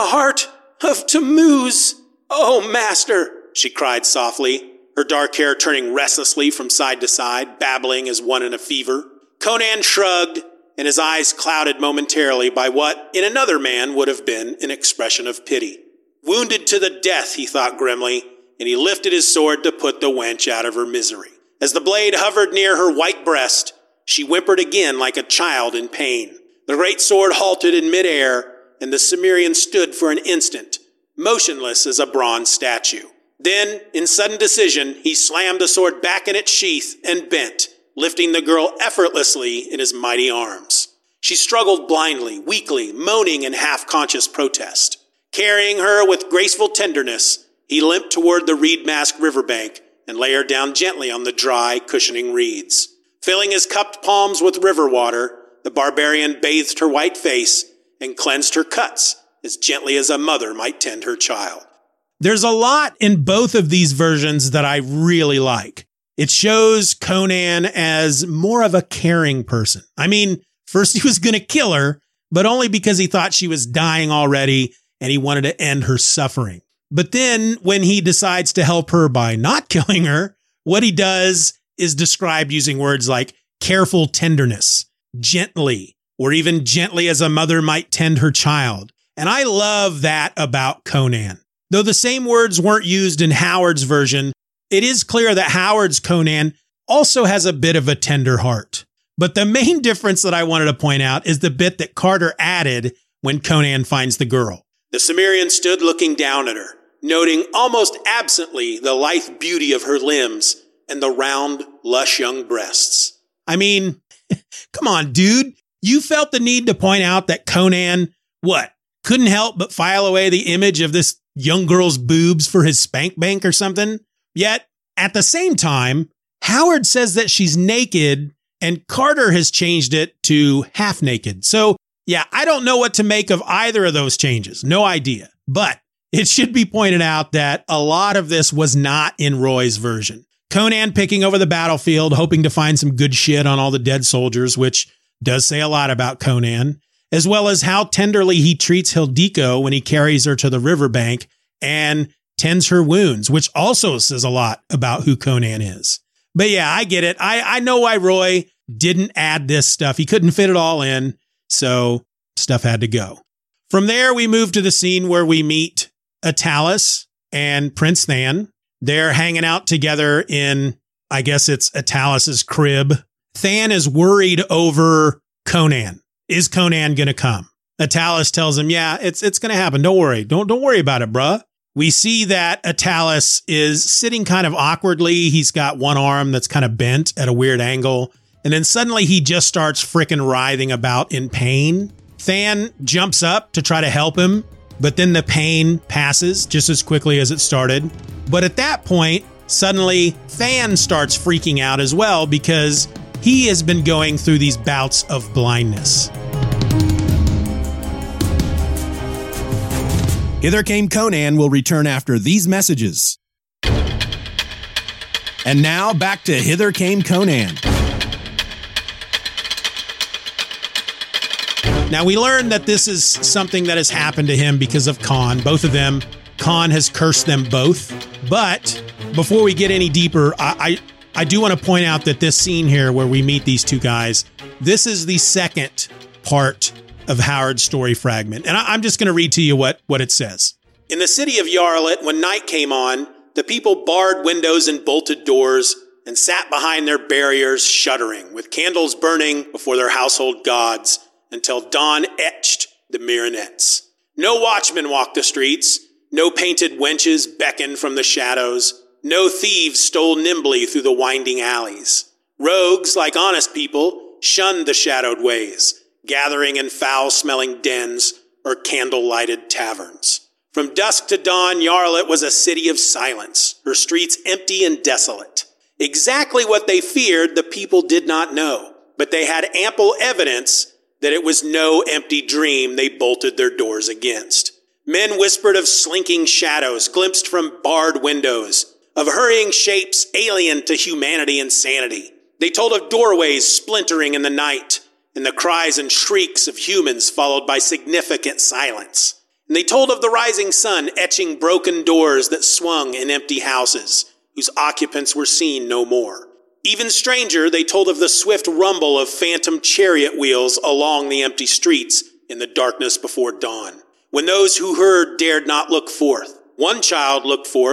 of Tammuz! Oh, master, she cried softly, her dark hair turning restlessly from side to side, babbling as one in a fever. Conan shrugged, and his eyes clouded momentarily by what, in another man, would have been an expression of pity. Wounded to the death, he thought grimly, and he lifted his sword to put the wench out of her misery. As the blade hovered near her white breast, she whimpered again like a child in pain. The great sword halted in midair, and the Cimmerian stood for an instant, motionless as a bronze statue. Then, in sudden decision, he slammed the sword back in its sheath and bent, lifting the girl effortlessly in his mighty arms. She struggled blindly, weakly, moaning in half-conscious protest. Carrying her with graceful tenderness, he limped toward the reed-masked riverbank and lay her down gently on the dry, cushioning reeds. Filling his cupped palms with river water, the barbarian bathed her white face and cleansed her cuts as gently as a mother might tend her child. There's a lot in both of these versions that I really like. It shows Conan as more of a caring person. I mean, first he was going to kill her, but only because he thought she was dying already and he wanted to end her suffering. But then when he decides to help her by not killing her, what he does is described using words like careful tenderness, gently, or even gently as a mother might tend her child. And I love that about Conan. Though the same words weren't used in Howard's version, it is clear that Howard's Conan also has a bit of a tender heart. But the main difference that I wanted to point out is the bit that Carter added when Conan finds the girl. The Cimmerian stood looking down at her, noting almost absently the lithe beauty of her limbs and the round, lush young breasts. I mean, come on, dude. You felt the need to point out that Conan, couldn't help but file away the image of this young girl's boobs for his spank bank or something? Yet, at the same time, Howard says that she's naked and Carter has changed it to half naked. So, yeah, I don't know what to make of either of those changes. No idea. But it should be pointed out that a lot of this was not in Roy's version. Conan picking over the battlefield, hoping to find some good shit on all the dead soldiers, which does say a lot about Conan, as well as how tenderly he treats Hildiko when he carries her to the riverbank and tends her wounds, which also says a lot about who Conan is. But yeah, I get it. I know why Roy didn't add this stuff. He couldn't fit it all in, so stuff had to go. From there, we move to the scene where we meet Atalis and Prince Than. They're hanging out together in, I guess it's Atalis's crib. Than is worried over Conan. Is Conan going to come? Atalis tells him, yeah, it's going to happen. Don't worry. Don't worry about it, bruh. We see that Atalis is sitting kind of awkwardly. He's got one arm that's kind of bent at a weird angle. And then suddenly he just starts frickin' writhing about in pain. Than jumps up to try to help him, but then the pain passes just as quickly as it started. But at that point, suddenly Than starts freaking out as well because he has been going through these bouts of blindness. Hither Came Conan will return after these messages. And now back to Hither Came Conan. Now we learned that this is something that has happened to him because of Khan. Both of them, Khan has cursed them both. But before we get any deeper, I do want to point out that this scene here where we meet these two guys, this is the second part of Howard's story fragment. And I'm just going to read to you what it says. In the city of Yarlet, when night came on, the people barred windows and bolted doors and sat behind their barriers shuddering, with candles burning before their household gods until dawn etched the mironettes. No watchmen walked the streets. No painted wenches beckoned from the shadows. No thieves stole nimbly through the winding alleys. Rogues, like honest people, shunned the shadowed ways, gathering in foul-smelling dens or candle-lighted taverns. From dusk to dawn, Yarlet was a city of silence, her streets empty and desolate. Exactly what they feared, the people did not know, but they had ample evidence that it was no empty dream they bolted their doors against. Men whispered of slinking shadows glimpsed from barred windows, of hurrying shapes alien to humanity and sanity. They told of doorways splintering in the night, and the cries and shrieks of humans followed by significant silence. And they told of the rising sun etching broken doors that swung in empty houses, whose occupants were seen no more. Even stranger, they told of the swift rumble of phantom chariot wheels along the empty streets in the darkness before dawn, when those who heard dared not look forth. One child looked forth,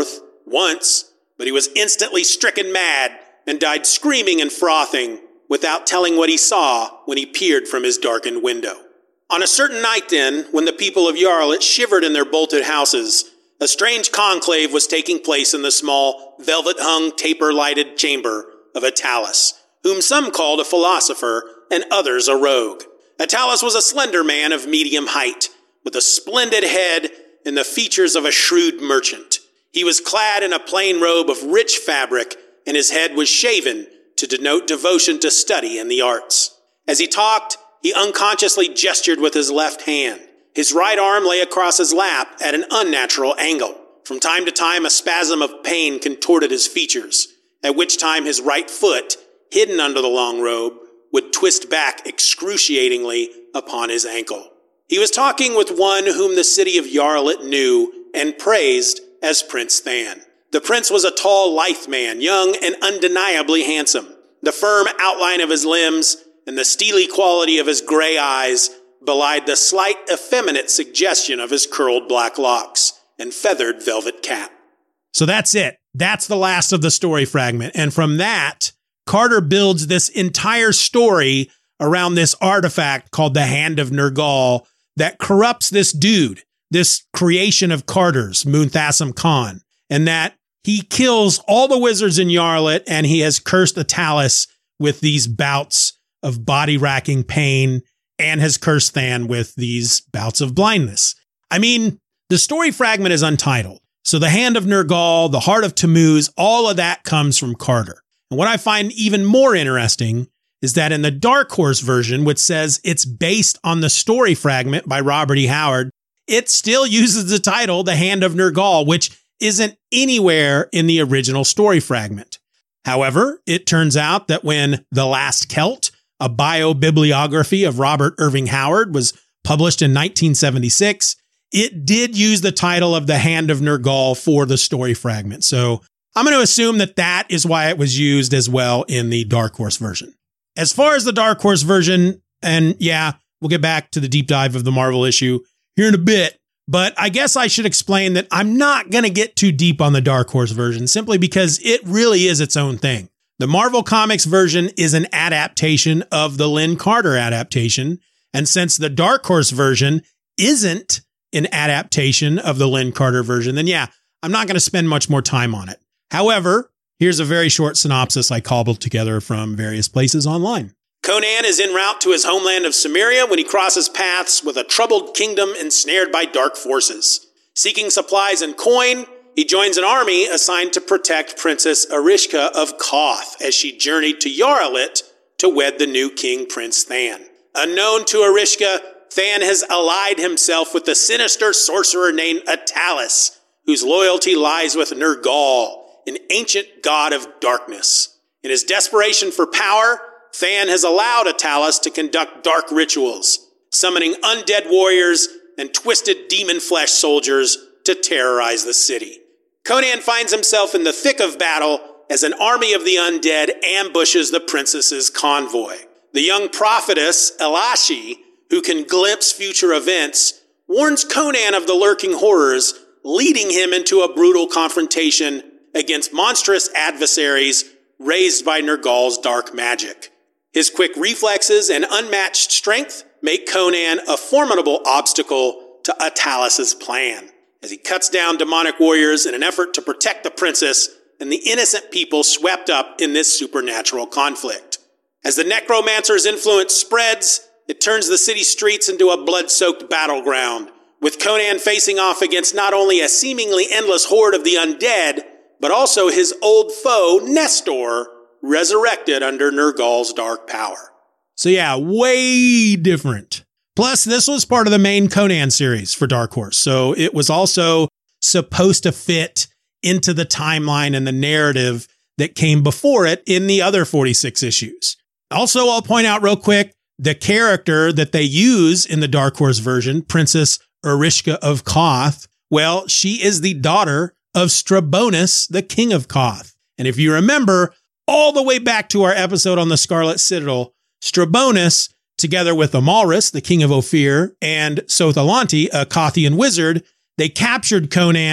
once, but he was instantly stricken mad and died screaming and frothing without telling what he saw when he peered from his darkened window. On a certain night then, when the people of Yarlet shivered in their bolted houses, a strange conclave was taking place in the small, velvet-hung, taper-lighted chamber of Attalus, whom some called a philosopher and others a rogue. Attalus was a slender man of medium height, with a splendid head and the features of a shrewd merchant. He was clad in a plain robe of rich fabric, and his head was shaven to denote devotion to study and the arts. As he talked, he unconsciously gestured with his left hand. His right arm lay across his lap at an unnatural angle. From time to time, a spasm of pain contorted his features, at which time his right foot, hidden under the long robe, would twist back excruciatingly upon his ankle. He was talking with one whom the city of Yarlet knew and praised as Prince Than. The prince was a tall, lithe man, young and undeniably handsome. The firm outline of his limbs and the steely quality of his gray eyes belied the slight effeminate suggestion of his curled black locks and feathered velvet cap. So that's it. That's the last of the story fragment. And from that, Carter builds this entire story around this artifact called the Hand of Nergal that corrupts this dude, this creation of Carter's, Munthasem Khan, and that he kills all the wizards in Yarlet, and he has cursed Attalus with these bouts of body-racking pain and has cursed Than with these bouts of blindness. I mean, the story fragment is untitled. So the Hand of Nergal, the Heart of Tammuz, all of that comes from Carter. And what I find even more interesting is that in the Dark Horse version, which says it's based on the story fragment by Robert E. Howard, it still uses the title, The Hand of Nergal, which isn't anywhere in the original story fragment. However, it turns out that when The Last Celt, a biobibliography of Robert Irving Howard, was published in 1976, it did use the title of The Hand of Nergal for the story fragment. So I'm going to assume that that is why it was used as well in the Dark Horse version. As far as the Dark Horse version, and yeah, we'll get back to the deep dive of the Marvel issue here in a bit, but I guess I should explain that I'm not going to get too deep on the Dark Horse version simply because it really is its own thing. The Marvel Comics version is an adaptation of the Lynn Carter adaptation, and since the Dark Horse version isn't an adaptation of the Lynn Carter version, then yeah, I'm not going to spend much more time on it. However, here's a very short synopsis I cobbled together from various places online. Conan is en route to his homeland of Cimmeria when he crosses paths with a troubled kingdom ensnared by dark forces. Seeking supplies and coin, he joins an army assigned to protect Princess Arishka of Koth as she journeyed to Yarlet to wed the new king, Prince Than. Unknown to Arishka, Than has allied himself with the sinister sorcerer named Attalus, whose loyalty lies with Nergal, an ancient god of darkness. In his desperation for power, Than has allowed Attalus to conduct dark rituals, summoning undead warriors and twisted demon flesh soldiers to terrorize the city. Conan finds himself in the thick of battle as an army of the undead ambushes the princess's convoy. The young prophetess, Elashi, who can glimpse future events, warns Conan of the lurking horrors, leading him into a brutal confrontation against monstrous adversaries raised by Nergal's dark magic. His quick reflexes and unmatched strength make Conan a formidable obstacle to Attalus' plan, as he cuts down demonic warriors in an effort to protect the princess and the innocent people swept up in this supernatural conflict. As the necromancer's influence spreads, it turns the city streets into a blood-soaked battleground, with Conan facing off against not only a seemingly endless horde of the undead, but also his old foe, Nestor, resurrected under Nergal's dark power. So yeah, way different. Plus, this was part of the main Conan series for Dark Horse, so it was also supposed to fit into the timeline and the narrative that came before it in the other 46 issues. Also, I'll point out real quick, the character that they use in the Dark Horse version, Princess Arishka of Koth, well, she is the daughter of Strabonus, the king of Koth. And if you remember, all the way back to our episode on the Scarlet Citadel, Strabonus, together with Amalrus, the king of Ophir, and Sotholanti, a Kothian wizard, they captured Conan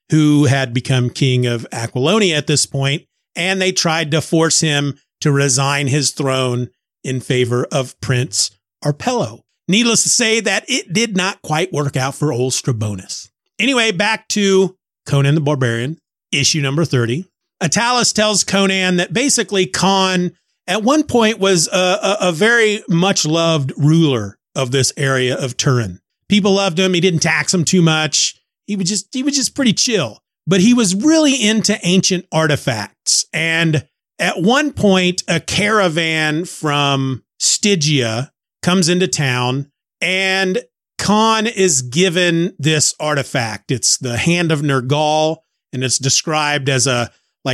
who had become king of Aquilonia at this point, and they tried to force him to resign his throne in favor of Prince Arpello. Needless to say that it did not quite work out for old Strabonus. Anyway, back to Conan the Barbarian, issue number 30. Attalus tells Conan that basically Con at one point was a very much loved ruler of this area of Turin. People loved him. He didn't tax them too much. He was just pretty chill, but he was really into ancient artifacts. And at one point, a caravan from Stygia comes into town, and Con is given this artifact. It's the Hand of Nergal, and it's described as a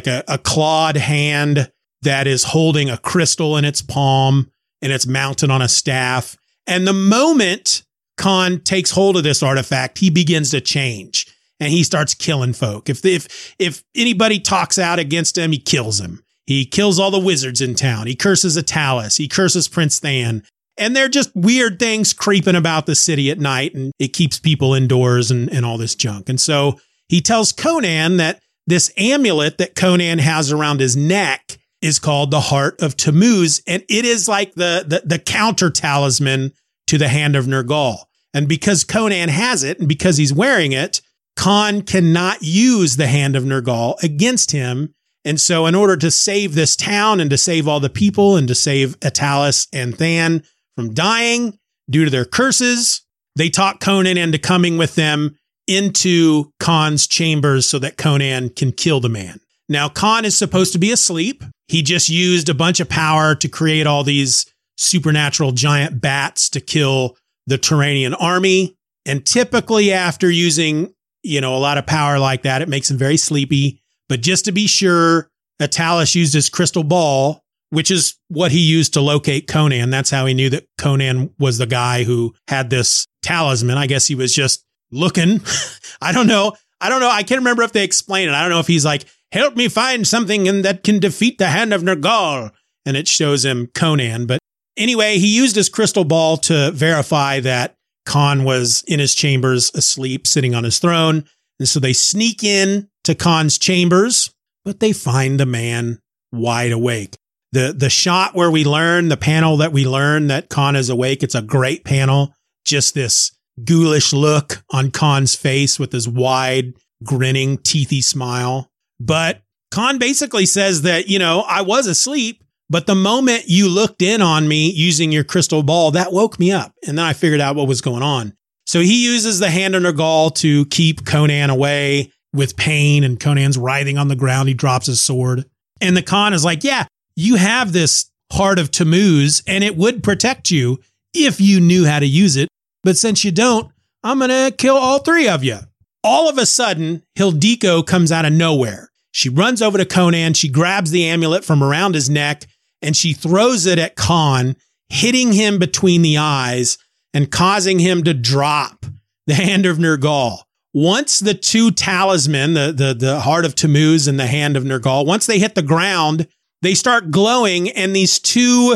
clawed hand that is holding a crystal in its palm, and it's mounted on a staff. And the moment Con takes hold of this artifact, he begins to change, and he starts killing folk. If anybody talks out against him, he kills him. He kills all the wizards in town. He curses Attalus. He curses Prince Than. And they're just weird things creeping about the city at night, and it keeps people indoors and all this junk. And so he tells Conan that this amulet that Conan has around his neck is called the Heart of Tammuz, and it is like the counter talisman to the Hand of Nergal. And because Conan has it, and because he's wearing it, Con cannot use the Hand of Nergal against him. And so in order to save this town and to save all the people and to save Attalus and Than from dying due to their curses, they talk Conan into coming with them into Con's chambers so that Conan can kill the man. Now, Con is supposed to be asleep. He just used a bunch of power to create all these supernatural giant bats to kill the Turanian army. And typically after using, a lot of power like that, it makes him very sleepy. But just to be sure, Attalus used his crystal ball, which is what he used to locate Conan. That's how he knew that Conan was the guy who had this talisman. I guess he was just looking. I don't know. I can't remember if they explain it. I don't know if he's like, help me find something that can defeat the Hand of Nergal. And it shows him Conan. But anyway, he used his crystal ball to verify that Con was in his chambers asleep, sitting on his throne. And so they sneak in to Con's chambers, but they find the man wide awake. The shot where we learn, the panel that we learn that Con is awake, it's a great panel. Just this ghoulish look on Con's face with his wide, grinning, teethy smile. But Con basically says that, I was asleep, but the moment you looked in on me using your crystal ball, that woke me up. And then I figured out what was going on. So he uses the Hand of Nergal to keep Conan away with pain, and Conan's writhing on the ground. He drops his sword. And the Con is like, yeah, you have this Heart of Tammuz, and it would protect you if you knew how to use it. But since you don't, I'm going to kill all three of you. All of a sudden, Hildiko comes out of nowhere. She runs over to Conan. She grabs the amulet from around his neck, and she throws it at Con, hitting him between the eyes and causing him to drop the Hand of Nergal. Once the two talisman, the Heart of Tammuz and the Hand of Nergal, once they hit the ground, they start glowing, and these two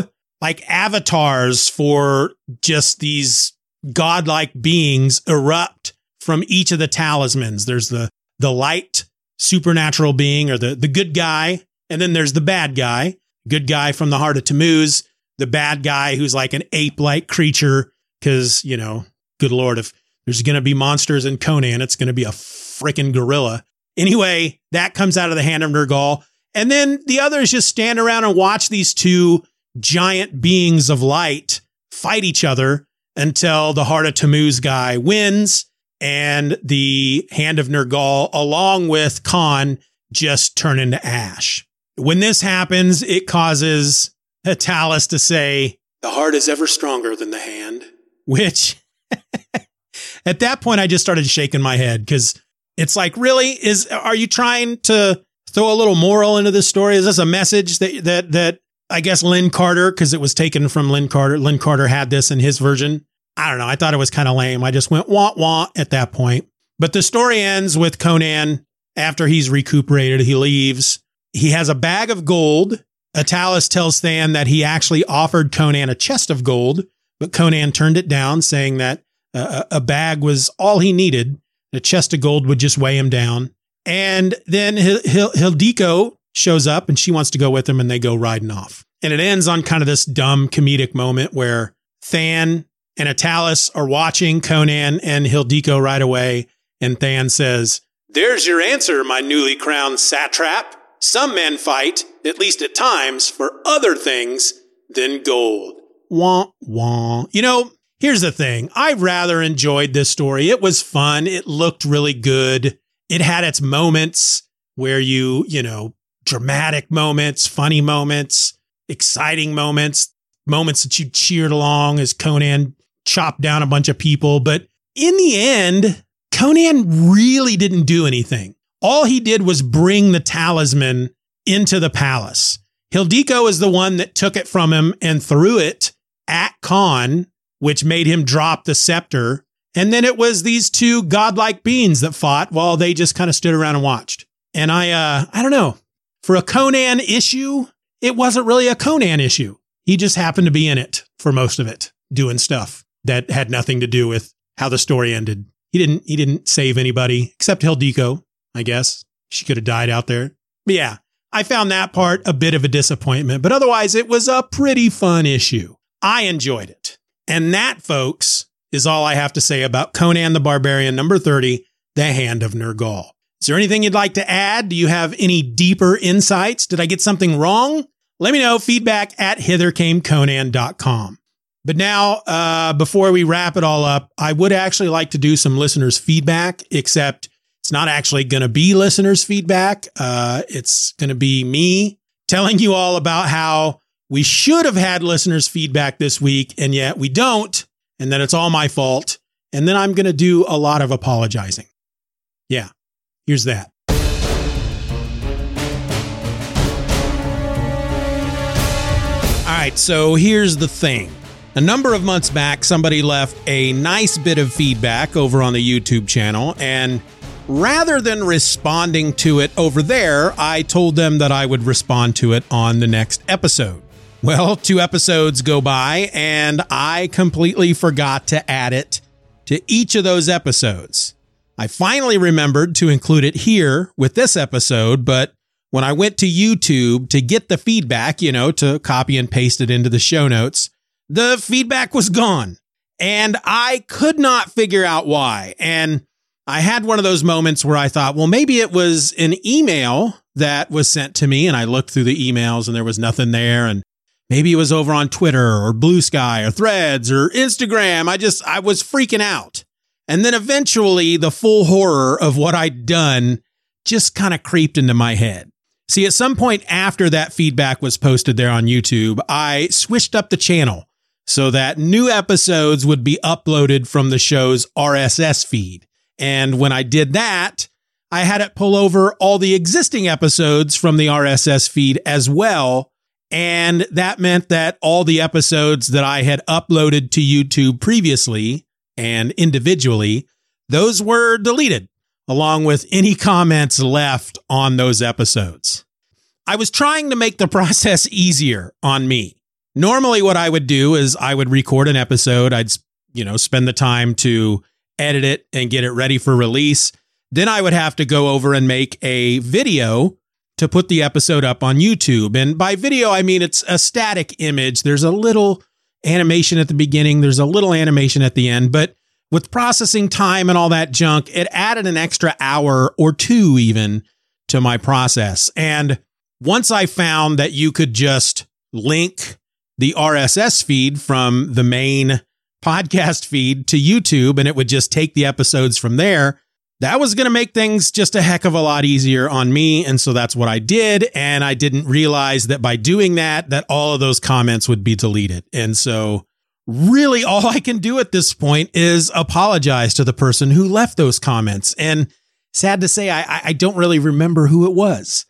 avatars for just these godlike beings erupt from each of the talismans. There's the light supernatural being, or the good guy, and then there's the bad guy. Good guy from the Heart of Tammuz, the bad guy who's like an ape-like creature, because, good Lord, if there's going to be monsters in Conan, it's going to be a freaking gorilla. Anyway, that comes out of the Hand of Nergal. And then the others just stand around and watch these two giant beings of light fight each other until the Heart of Tammuz guy wins, and the Hand of Nergal, along with Con, just turn into ash. When this happens, it causes Attalus to say, the heart is ever stronger than the hand, which at that point, I just started shaking my head, because it's like, really? Are you trying to throw a little moral into this story? Is this a message that I guess Lynn Carter, because it was taken from Lynn Carter. Lynn Carter had this in his version. I don't know. I thought it was kind of lame. I just went wah wah at that point. But the story ends with Conan, after he's recuperated, he leaves. He has a bag of gold. Attalus tells Than that he actually offered Conan a chest of gold, but Conan turned it down, saying that a bag was all he needed. A chest of gold would just weigh him down. And then Hildiko shows up and she wants to go with him and they go riding off. And it ends on kind of this dumb comedic moment where Than and Atalis are watching Conan and Hildiko ride away. And Than says, "There's your answer, my newly crowned satrap. Some men fight, at least at times, for other things than gold." Wah, wah. You know, here's the thing. I rather enjoyed this story. It was fun. It looked really good. It had its moments where you know, dramatic moments, funny moments, exciting moments, moments that you cheered along as Conan chopped down a bunch of people. But in the end, Conan really didn't do anything. All he did was bring the talisman into the palace. Hildiko is the one that took it from him and threw it at Khan, which made him drop the scepter. And then it was these two godlike beings that fought while they just kind of stood around and watched. And I don't know. For a Conan issue, it wasn't really a Conan issue. He just happened to be in it for most of it, doing stuff that had nothing to do with how the story ended. He didn't save anybody except Hildiko, I guess. She could have died out there. But yeah, I found that part a bit of a disappointment, but otherwise it was a pretty fun issue. I enjoyed it. And that, folks, is all I have to say about Conan the Barbarian number 30, The Hand of Nergal. Is there anything you'd like to add? Do you have any deeper insights? Did I get something wrong? Let me know. Feedback at hithercameconan.com. But now, before we wrap it all up, I would actually like to do some listeners' feedback, except it's not actually going to be listeners' feedback. It's going to be me telling you all about how we should have had listeners' feedback this week, and yet we don't, and that it's all my fault. And then I'm going to do a lot of apologizing. Yeah, here's that. All right, so here's the thing. A number of months back, somebody left a nice bit of feedback over on the YouTube channel, and rather than responding to it over there, I told them that I would respond to it on the next episode. Well, 2 episodes go by, and I completely forgot to add it to each of those episodes. I finally remembered to include it here with this episode, but when I went to YouTube to get the feedback, to copy and paste it into the show notes, the feedback was gone, and I could not figure out why. And I had one of those moments where I thought, well, maybe it was an email that was sent to me, and I looked through the emails and there was nothing there. And maybe it was over on Twitter or Blue Sky or Threads or Instagram. I was freaking out. And then eventually the full horror of what I'd done just kind of creeped into my head. See, at some point after that feedback was posted there on YouTube, I switched up the channel so that new episodes would be uploaded from the show's RSS feed. And when I did that, I had it pull over all the existing episodes from the RSS feed as well. And that meant that all the episodes that I had uploaded to YouTube previously and individually, those were deleted, along with any comments left on those episodes. I was trying to make the process easier on me. Normally what I would do is I would record an episode. I'd, spend the time to edit it and get it ready for release. Then I would have to go over and make a video to put the episode up on YouTube. And by video, I mean it's a static image. There's a little animation at the beginning. There's a little animation at the end. But with processing time and all that junk, it added an extra hour or 2 even to my process. And once I found that you could just link the RSS feed from the main podcast feed to YouTube and it would just take the episodes from there, that was going to make things just a heck of a lot easier on me. And so that's what I did. And I didn't realize that by doing that all of those comments would be deleted. And so really all I can do at this point is apologize to the person who left those comments. And sad to say, I don't really remember who it was.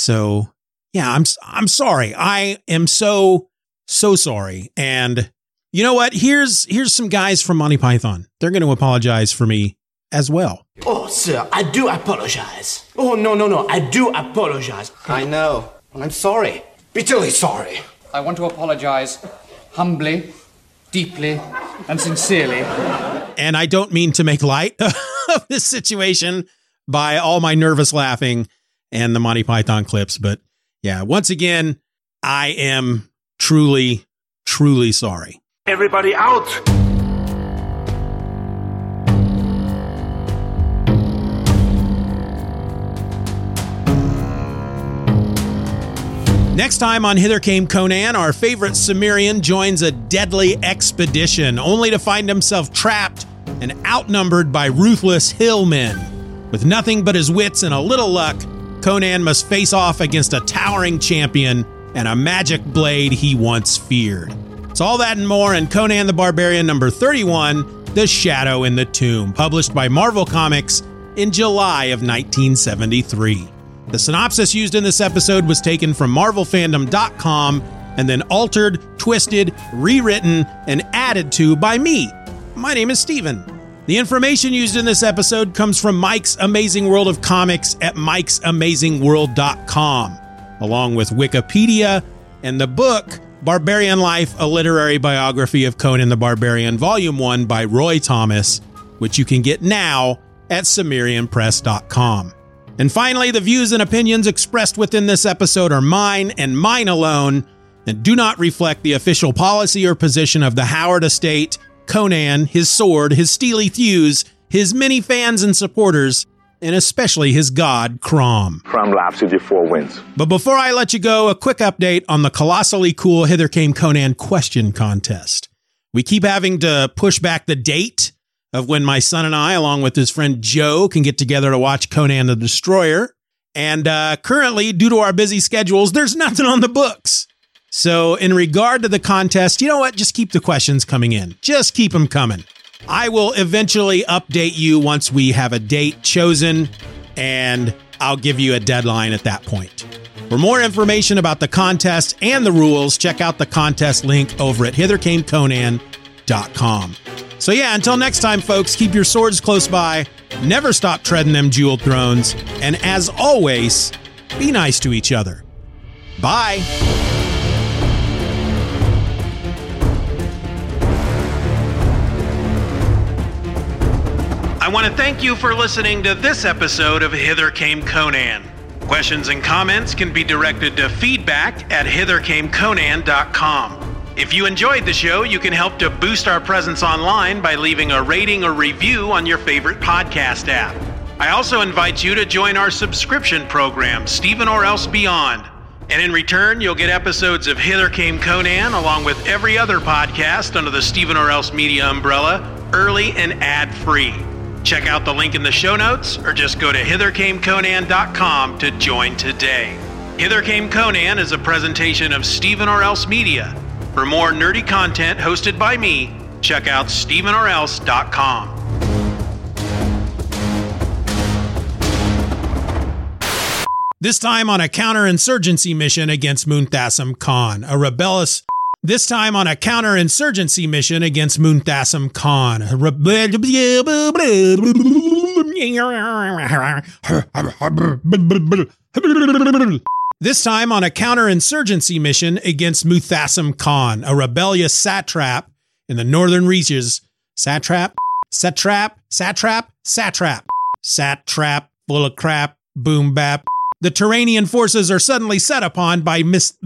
So yeah, I'm sorry. I am so sorry. And you know what? Here's some guys from Monty Python. They're going to apologize for me as well. Oh, sir, I do apologize. Oh, no, I do apologize. I know. Well, I'm sorry. Bitterly sorry. I want to apologize humbly, deeply, and sincerely. And I don't mean to make light of this situation, by all my nervous laughing and the Monty Python clips. But yeah, once again, I am truly, truly sorry. Everybody out! Next time on Hither Came Conan, our favorite Cimmerian joins a deadly expedition, only to find himself trapped and outnumbered by ruthless hillmen. With nothing but his wits and a little luck, Conan must face off against a towering champion and a magic blade he once feared. It's all that and more in Conan the Barbarian number 31, The Shadow in the Tomb, published by Marvel Comics in July of 1973. The synopsis used in this episode was taken from MarvelFandom.com and then altered, twisted, rewritten, and added to by me. My name is Steven. The information used in this episode comes from Mike's Amazing World of Comics at mikesamazingworld.com, along with Wikipedia and the book Barbarian Life, a literary biography of Conan the Barbarian, Volume 1 by Roy Thomas, which you can get now at cimmerianpress.com. And finally, the views and opinions expressed within this episode are mine and mine alone, and do not reflect the official policy or position of the Howard Estate, Conan, his sword, his steely thews, his many fans and supporters, and especially his god, Crom. Crom laughs with your 4 wins. But before I let you go, a quick update on the colossally cool Hither Came Conan question contest. We keep having to push back the date of when my son and I, along with his friend Joe, can get together to watch Conan the Destroyer. And currently, due to our busy schedules, there's nothing on the books. So in regard to the contest, you know what? Just keep the questions coming in. Just keep them coming. I will eventually update you once we have a date chosen, and I'll give you a deadline at that point. For more information about the contest and the rules, check out the contest link over at hithercameconan.com. So yeah, until next time, folks, keep your swords close by, never stop treading them jeweled thrones, and as always, be nice to each other. Bye! I want to thank you for listening to this episode of Hither Came Conan. Questions and comments can be directed to feedback at hithercameconan.com. If you enjoyed the show, you can help to boost our presence online by leaving a rating or review on your favorite podcast app. I also invite you to join our subscription program, Steven or Else Beyond. And in return, you'll get episodes of Hither Came Conan along with every other podcast under the Steven or Else Media umbrella, early and ad-free. Check out the link in the show notes or just go to hithercameconan.com to join today. Hither Came Conan is a presentation of Steven or Else Media. For more nerdy content hosted by me, check out stevenorelse.com. This time on a counterinsurgency mission against Munthassim Khan, This time on a counterinsurgency mission against Munthassim Khan. This time on a counterinsurgency mission against Munthassim Khan, a rebellious satrap in the northern reaches. Satrap, full of crap, boom bap. The Turanian forces are suddenly set upon by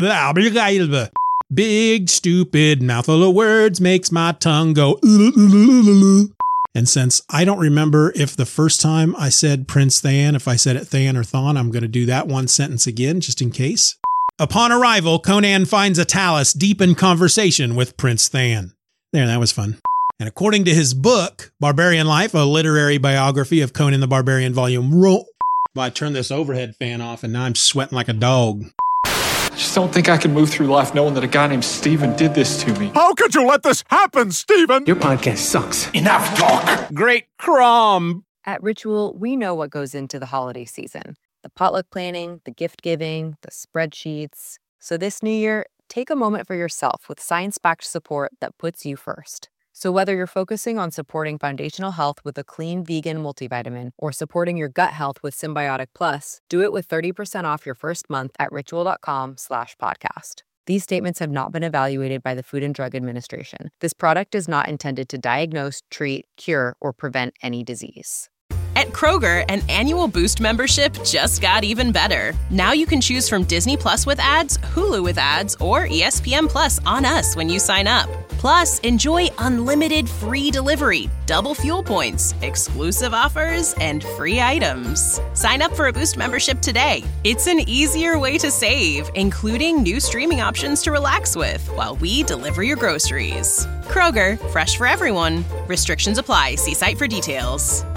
Big, stupid, mouthful of words makes my tongue go. And since I don't remember if the first time I said Prince Than, if I said it Than or Thon, I'm going to do that one sentence again, just in case. Upon arrival, Conan finds Atalus deep in conversation with Prince Than. There, that was fun. And according to his book, Barbarian Life, a literary biography of Conan the Barbarian, Volume 1. Well, I turned this overhead fan off and now I'm sweating like a dog. I just don't think I can move through life knowing that a guy named Steven did this to me. How could you let this happen, Steven? Your podcast sucks. Enough talk! Great Crom! At Ritual, we know what goes into the holiday season. The potluck planning, the gift giving, the spreadsheets. So this new year, take a moment for yourself with science-backed support that puts you first. So whether you're focusing on supporting foundational health with a clean vegan multivitamin or supporting your gut health with Symbiotic Plus, do it with 30% off your first month at ritual.com/podcast. These statements have not been evaluated by the Food and Drug Administration. This product is not intended to diagnose, treat, cure, or prevent any disease. At Kroger, an annual Boost membership just got even better. Now you can choose from Disney Plus with ads, Hulu with ads, or ESPN Plus on us when you sign up. Plus, enjoy unlimited free delivery, double fuel points, exclusive offers, and free items. Sign up for a Boost membership today. It's an easier way to save, including new streaming options to relax with while we deliver your groceries. Kroger, fresh for everyone. Restrictions apply. See site for details.